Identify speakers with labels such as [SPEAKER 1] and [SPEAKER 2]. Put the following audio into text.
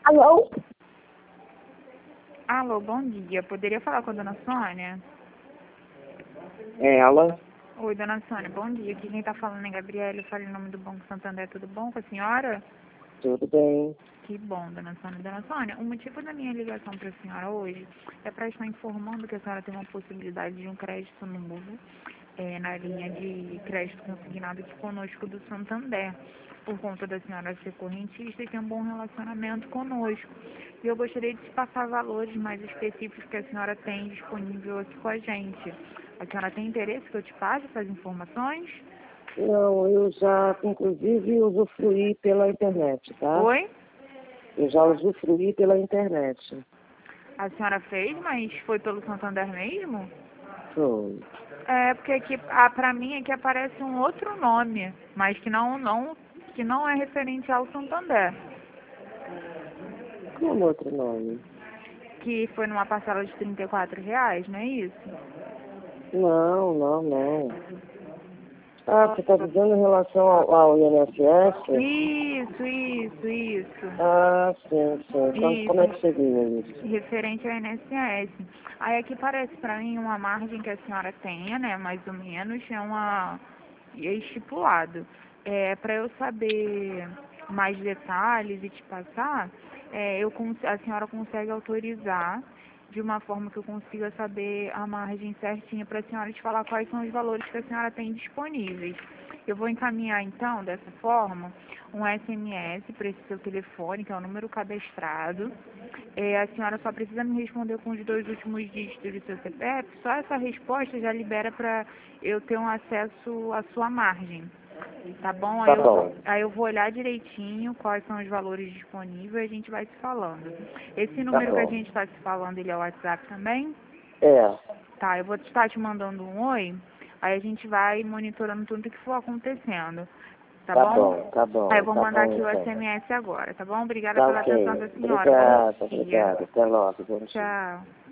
[SPEAKER 1] Alô?
[SPEAKER 2] Alô, bom dia. Poderia falar com a dona Sônia?
[SPEAKER 1] É ela?
[SPEAKER 2] Oi, dona Sônia, bom dia. Aqui quem tá falando é Gabriela. Eu falo em nome do Banco Santander. Tudo bom com a senhora?
[SPEAKER 1] Tudo bem.
[SPEAKER 2] Que bom, dona Sônia. Dona Sônia, o motivo da minha ligação para a senhora hoje é para estar informando que a senhora tem uma possibilidade de um crédito novo na linha de crédito consignado aqui conosco do Santander, por conta da senhora ser correntista e ter um bom relacionamento conosco. E eu gostaria de te passar valores mais específicos que a senhora tem disponível aqui com a gente. A senhora tem interesse que eu te passe essas informações?
[SPEAKER 1] Não, eu já, inclusive, usufruí pela internet, tá?
[SPEAKER 2] Oi?
[SPEAKER 1] Eu já usufruí pela internet.
[SPEAKER 2] A senhora fez, mas foi pelo Santander mesmo?
[SPEAKER 1] Foi.
[SPEAKER 2] É, porque aqui, pra mim aqui aparece um outro nome, mas que não é referente ao Santander.
[SPEAKER 1] Como outro nome?
[SPEAKER 2] Que foi numa parcela de R$ 34, não é isso?
[SPEAKER 1] Não, não, não. Ah, você está dizendo em relação ao INSS?
[SPEAKER 2] Isso.
[SPEAKER 1] Ah, sim, sim. Então, como é que
[SPEAKER 2] Isso,
[SPEAKER 1] seria isso?
[SPEAKER 2] referente ao INSS. Aí aqui parece pra mim uma margem que a senhora tenha, né, mais ou menos, é estipulado. Para eu saber mais detalhes e te passar, a senhora consegue autorizar de uma forma que eu consiga saber a margem certinha para a senhora te falar quais são os valores que a senhora tem disponíveis. Eu vou encaminhar então, dessa forma, um SMS para esse seu telefone, que é o número cadastrado. A senhora só precisa me responder com os 2 últimos dígitos do seu CPF. Só essa resposta já libera para eu ter um acesso à sua margem. Tá bom?
[SPEAKER 1] Tá bom.
[SPEAKER 2] Aí eu vou olhar direitinho quais são os valores disponíveis e a gente vai se falando. Esse
[SPEAKER 1] Tá
[SPEAKER 2] número que a
[SPEAKER 1] bom.
[SPEAKER 2] gente está se falando, ele é o WhatsApp também?
[SPEAKER 1] É.
[SPEAKER 2] Tá, eu vou estar te mandando um oi, aí a gente vai monitorando tudo que for acontecendo. Tá
[SPEAKER 1] Tá
[SPEAKER 2] bom?
[SPEAKER 1] bom, tá
[SPEAKER 2] Aí eu
[SPEAKER 1] bom,
[SPEAKER 2] vou
[SPEAKER 1] tá
[SPEAKER 2] mandar
[SPEAKER 1] bom
[SPEAKER 2] aqui o
[SPEAKER 1] então.
[SPEAKER 2] SMS agora, tá bom? Obrigada
[SPEAKER 1] Tá
[SPEAKER 2] pela atenção
[SPEAKER 1] ok.
[SPEAKER 2] da senhora. Bom
[SPEAKER 1] Obrigado,
[SPEAKER 2] dia.
[SPEAKER 1] obrigado. Até logo. Bom dia.
[SPEAKER 2] Tchau.